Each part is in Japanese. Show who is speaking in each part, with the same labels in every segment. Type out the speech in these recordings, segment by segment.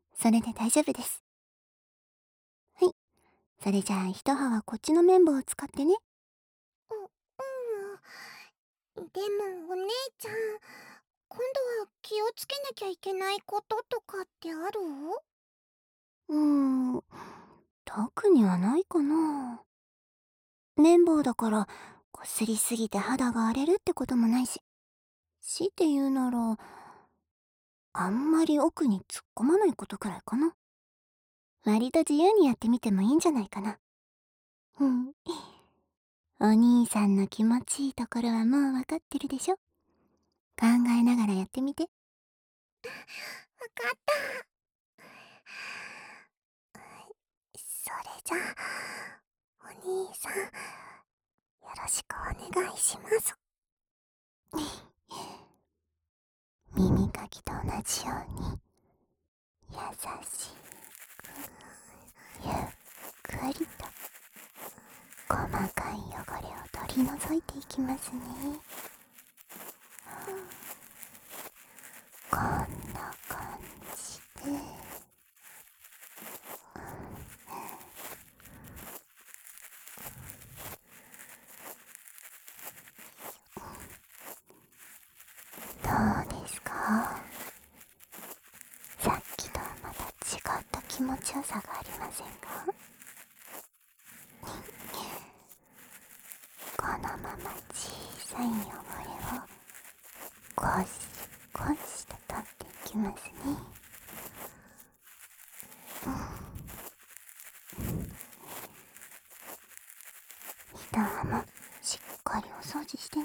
Speaker 1: それで大丈夫です。はい。それじゃあ、一葉はこっちの綿棒を使ってね。
Speaker 2: でもお姉ちゃん、今度は気をつけなきゃいけないこととかってある？
Speaker 1: うーん、特にはないかな。綿棒だから、こすりすぎて肌が荒れるってこともないし。強いて言うなら、あんまり奥に突っ込まないことくらいかな。割と自由にやってみてもいいんじゃないかな。うん。お兄さんの気持ちいいところはもうわかってるでしょ。考えながらやってみて。
Speaker 2: わかった。それじゃあ、お兄さん、よろしくお願いします。
Speaker 1: 耳かきと同じように、優しく、ゆっくりと、細かい汚れを取り除いていきますね。こんな感じで。どうですか？さっきとはまた違った気持ちよさがありませんか？このまま小さい汚れをゴシゴシと取っていきますね。一葉もしっかりお掃除してね。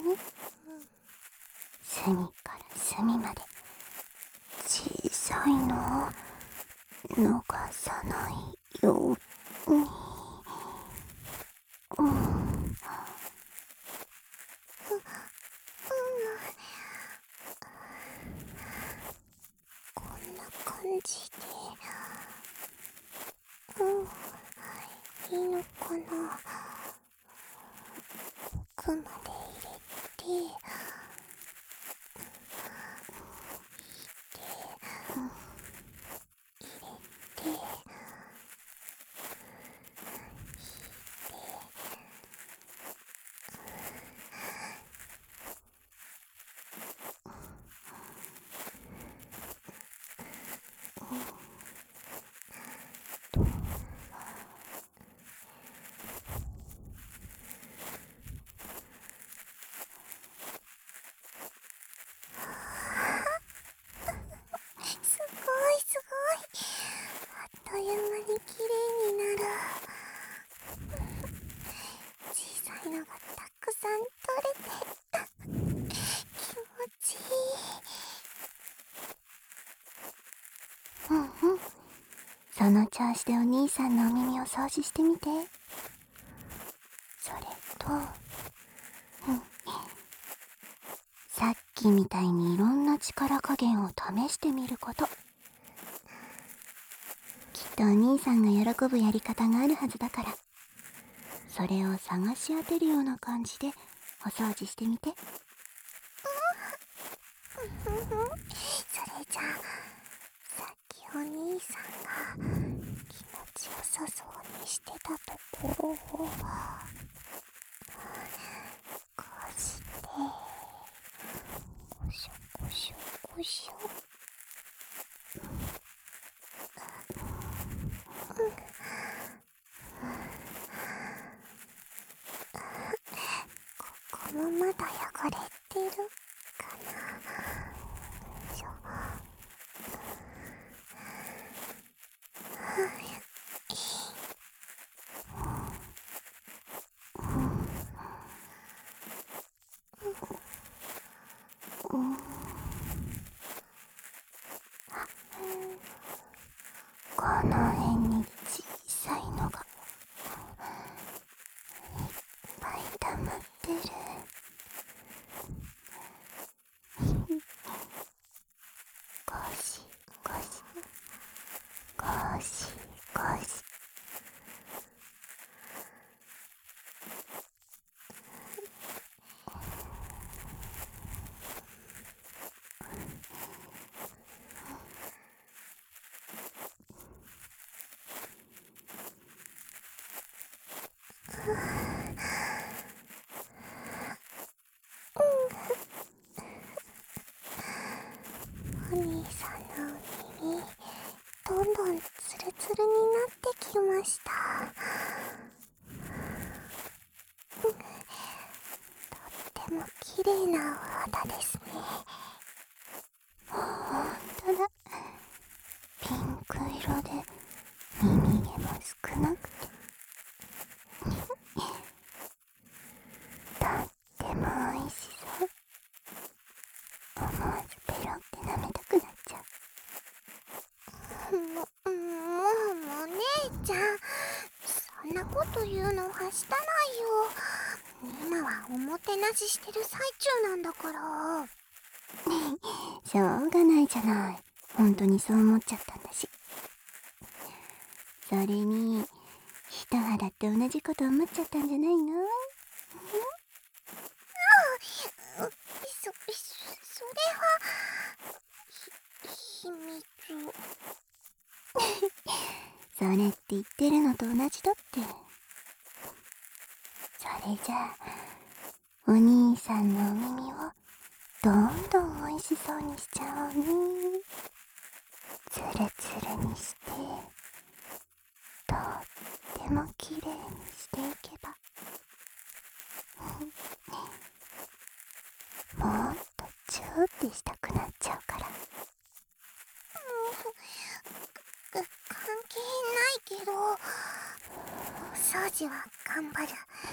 Speaker 1: 隅から隅まで小さいのを逃さないように。うん。
Speaker 2: こんな感じで、いいのかな。奥まで入れて、で、すごいすごい。あっという間に綺麗になる。小さいのがたくさん取れて、気持ちいい。
Speaker 1: うんうん。その調子でお兄さんのお耳を掃除してみて。それと、さっきみたいにいろんな力加減を試してみること。きっとお兄さんが喜ぶやり方があるはずだから、それを探し当てるような感じでお掃除してみて。
Speaker 2: それじゃあ、さっきお兄さんが気持ちよさそうにしてたところを、こうして、ゴショゴショゴショ。ここもまだ汚れてるかな。よいしょ。
Speaker 1: この辺に小さいのがいっぱい溜まってる。
Speaker 2: した。とっても綺麗なお肌ですね。
Speaker 1: ほんとだ。ピンク色で耳毛も少なくてとっても美味しそう。思わずペロって舐めたくなっちゃ
Speaker 2: もう姉ちゃん、そんなこと言うのはしたないよ。今はおもてなししてる最中なんだから。
Speaker 1: う。しょうがないじゃない。本当にそう思っちゃったんだし。それに一肌って同じこと思っちゃったんじゃないの？
Speaker 2: それは秘密。
Speaker 1: それって言ってるのと同じだって。それじゃあお兄さんのお耳をどんどん美味しそうにしちゃおうね。ツルツルにしてとっても綺麗にしていけばもっとチューってしたくなっちゃうから。
Speaker 2: 関係ないけど、お掃除は頑張る。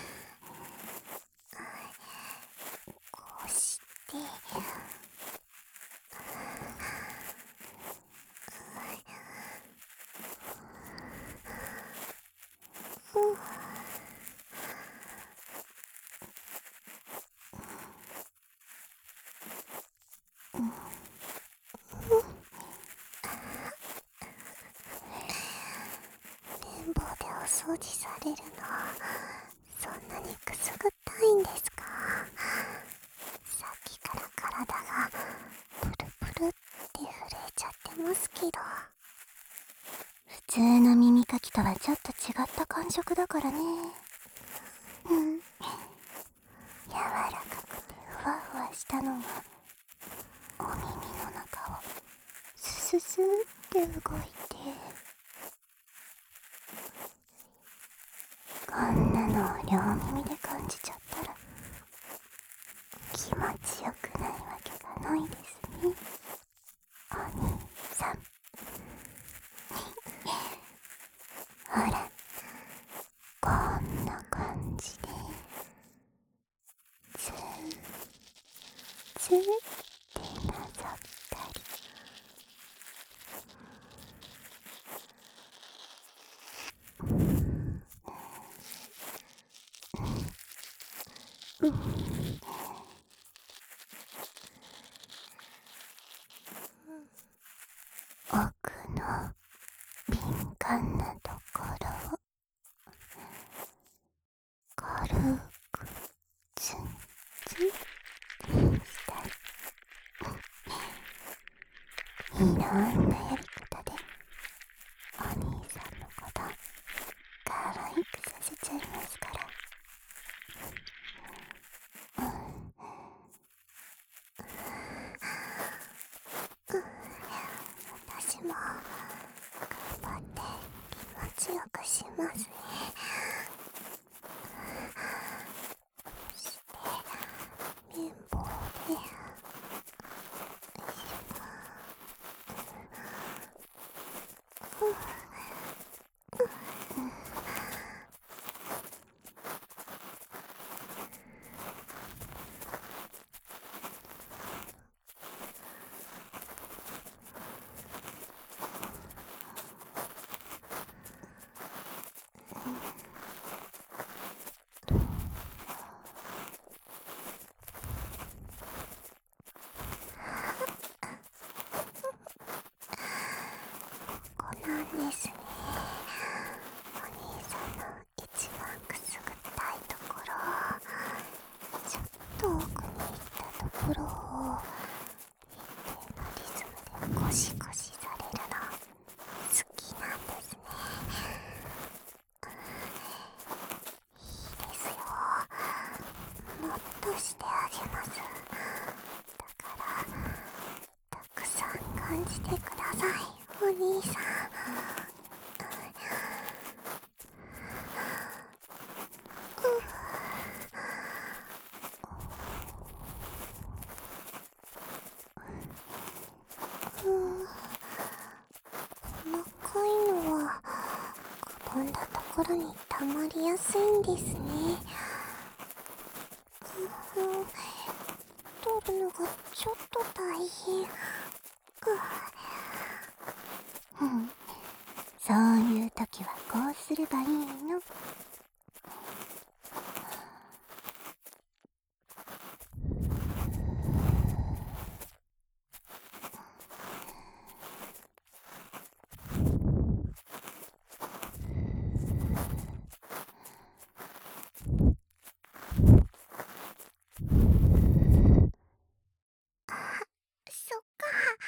Speaker 2: こうして、綿棒でお掃除されるの、そんなにくすぐったいんですか？さっきから体がプルプルって震えちゃってますけど。
Speaker 1: 普通の耳かきとはちょっと違った感触だからね。柔らかくてふわふわしたのがお耳の中をスススーって動いて、こんなのを両耳で感じちゃったら気持ちよくないわけがないですね、お兄さん。ほら、こんな感じでツーツーってなぞったり、奥の敏感なところを軽くツンツンしたり、いろんなやり方でお兄さんのこと可愛くさせちゃいますから。
Speaker 2: 私も頑張って気持ちよくしますね。そして綿棒でここなんですね。お兄さんの一番くすぐったいところ、ちょっと奥に行ったところを一定のリズムでゴシゴシされるの好きなんですね。いいですよ。もっとしてあげます。だからたくさん感じてください、お兄さん。 んだところに溜まりやすいんですね。取るのがちょっと大変。
Speaker 1: そういう時はこうすればいいの。
Speaker 2: そっか。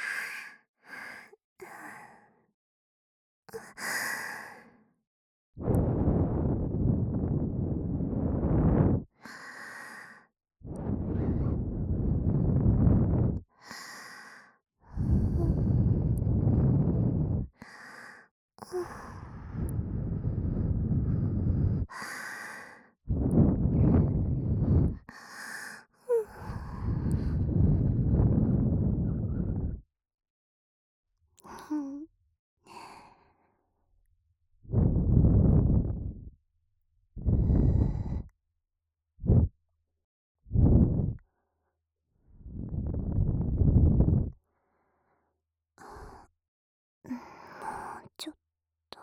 Speaker 1: ちょっと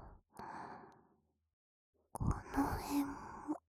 Speaker 1: この辺も。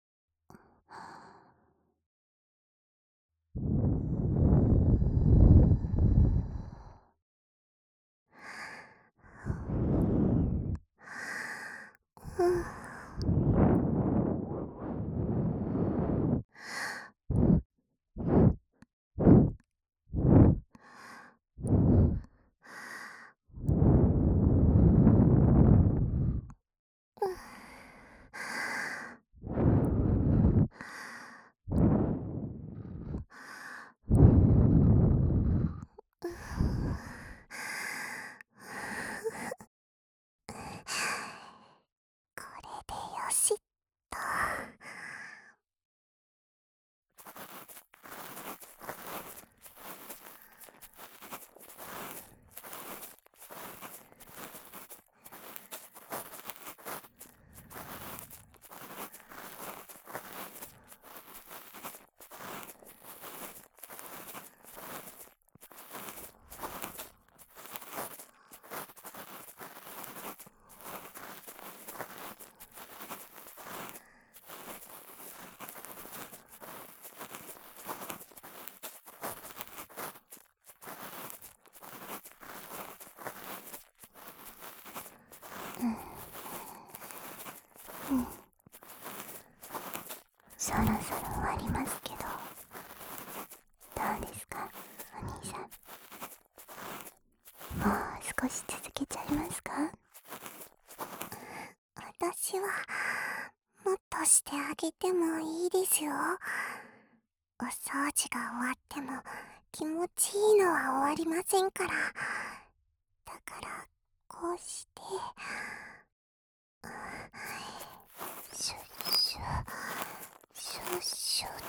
Speaker 2: これでよしっと。
Speaker 1: そろそろ終わりますけど、どうですか、お兄さん。もう少し続けちゃいますか？
Speaker 2: 私はもっとしてあげてもいいですよ。お掃除が終わっても気持ちいいのは終わりませんから。だからこうしてシュッシュシュッシュって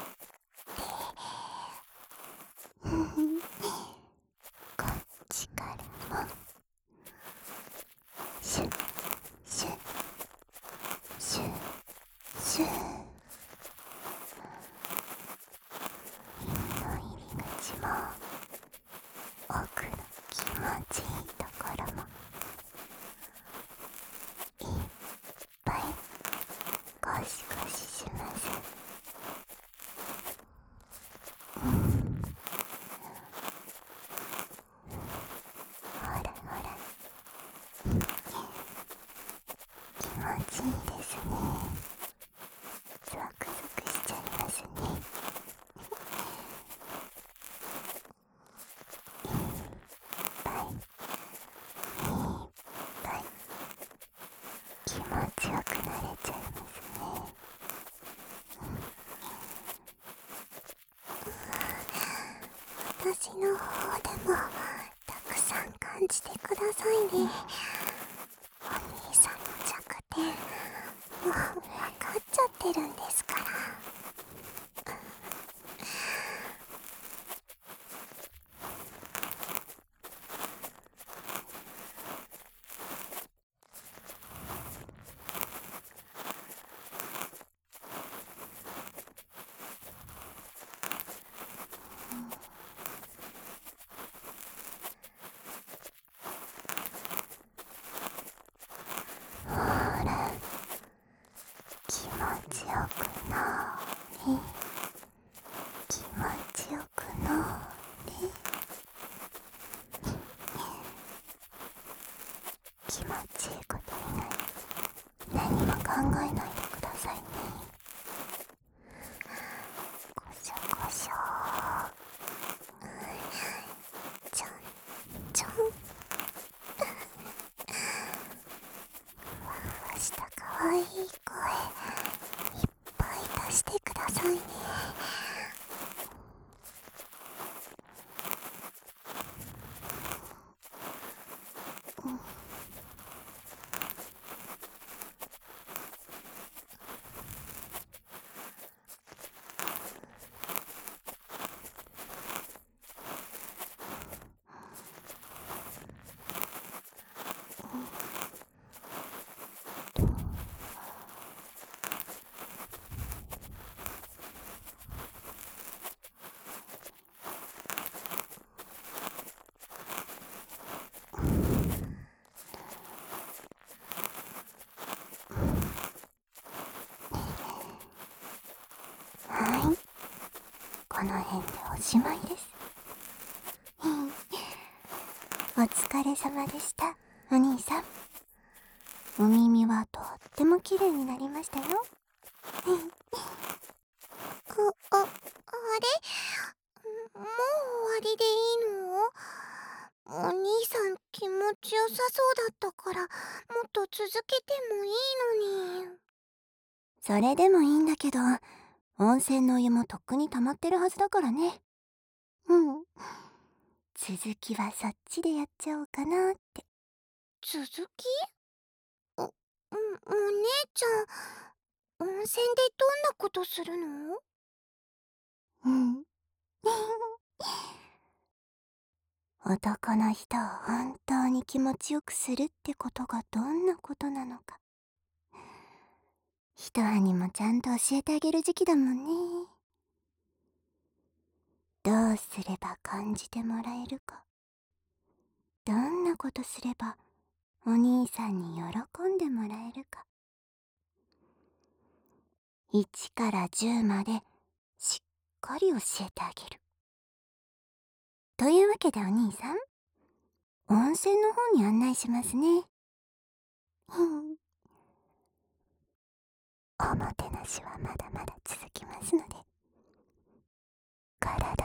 Speaker 1: こっちからもシュッシュッシュッシュッ。胃の入り口も奥の気持ちいいところもいっぱいゴシゴシします。ほらほら、気持ちいいですね。ゾクゾクしちゃいますね。いっぱいいっぱい気持ちよくなれちゃいますね。
Speaker 2: 私の方でもたくさん感じてくださいね。お兄さんの弱点もう分かっちゃってるんですから。 しょう。ちょんちょん。ふわふわしたかわいい声いっぱい出してくださいね。はい、この辺でおしまいです。お疲れ様でした、お兄さん。お耳はとっても綺麗になりましたよ。あれ、もう終わりでいいの？お兄さん気持ちよさそうだったから、もっと続けてもいいのに。
Speaker 1: それでもいいんだけど、温泉のお湯もとっくに溜まってるはずだからね。続きはそっちでやっちゃおうかなって。
Speaker 2: 続き？お姉ちゃん、温泉でどんなことするの？
Speaker 1: 男の人を本当に気持ちよくするってことがどんなことなのか、ひとはにもちゃんと教えてあげる時期だもんね。どうすれば感じてもらえるか、どんなことすればお兄さんに喜んでもらえるか、1から10までしっかり教えてあげる。というわけでお兄さん、温泉の方に案内しますね。おもてなしはまだまだ続きますので、体